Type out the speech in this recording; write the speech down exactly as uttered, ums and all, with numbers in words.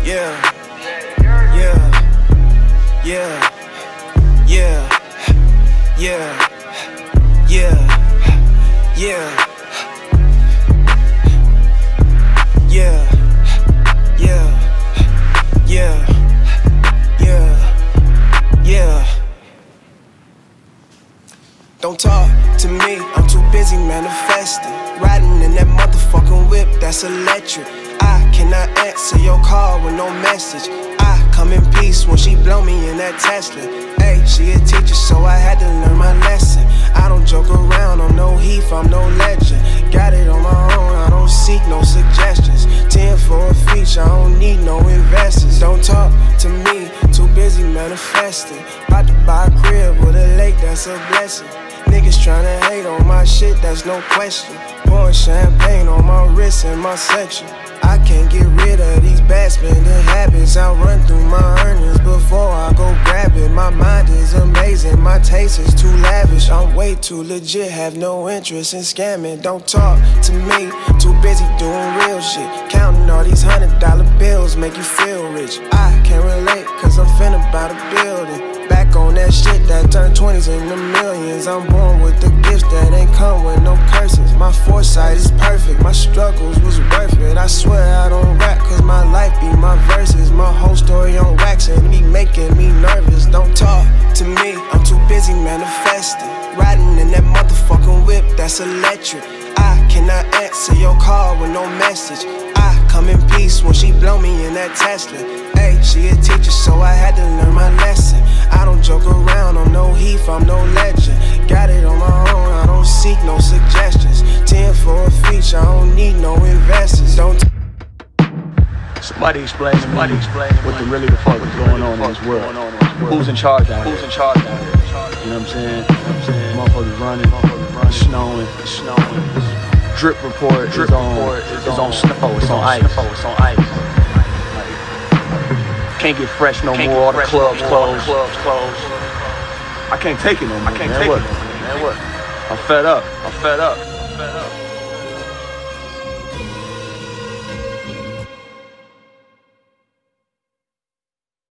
Yeah, yeah, yeah, yeah, yeah, yeah, yeah, yeah, yeah, yeah, yeah, yeah. Don't talk to me, I'm too busy manifesting. Riding in that motherfucking whip, that's electric. I cannot answer your call with no message. I come in peace when she blow me in that Tesla. Ayy, she a teacher, so I had to learn my lesson. I don't joke around, I'm no Heath, I'm no legend. Got it on my own, I don't seek no suggestions. Ten for a feature, I don't need no investors. Don't talk to me, too busy manifesting. About to buy a crib with a lake, that's a blessing. Niggas tryna hate on my shit, that's no question. Pouring champagne on my wrist and my section. I can't get rid of these bad spending habits. I run through my earnings before I go grab it. My mind is amazing, my taste is too lavish. I'm way too legit, have no interest in scamming. Don't talk to me, too busy doing real shit. Counting all these hundred dollar bills make you feel rich. I can't relate, cause I'm finna buy the building. Back on that shit that turned twenties into millions. I'm born with the gifts that ain't come with no curses. My foresight is perfect, my struggles was worth it. I swear I don't rap cause my life be my verses. My whole story on wax and it be making me nervous. Don't talk to me, I'm too busy manifesting. Riding in that motherfucking whip, that's electric. I cannot answer your call with no message. I come in peace when she blow me in that Tesla. Ayy, she a teacher, so I had to learn my lesson. I don't joke around, I'm no Heath, I'm no legend. Got it on my own, I don't seek no suggestions. Ten for a feature, I don't need no investors. Don't t- Somebody explain to me Somebody explain what the really the fuck is going on in this world. Who's in charge out here? Who's in charge out here? You know what I'm saying? You know what I'm saying? Motherfuckers running, motherfuckers running, snowing, it's snowing. Drip report Drip is on, report is, is on, on snow, it's on ice. Snow, it's on ice. Can't get fresh no can't more, all the clubs closed. Clubs closed. I can't take it no more. I can't man. take what? it no more, man. What? I'm fed up. I'm fed up. I'm fed up.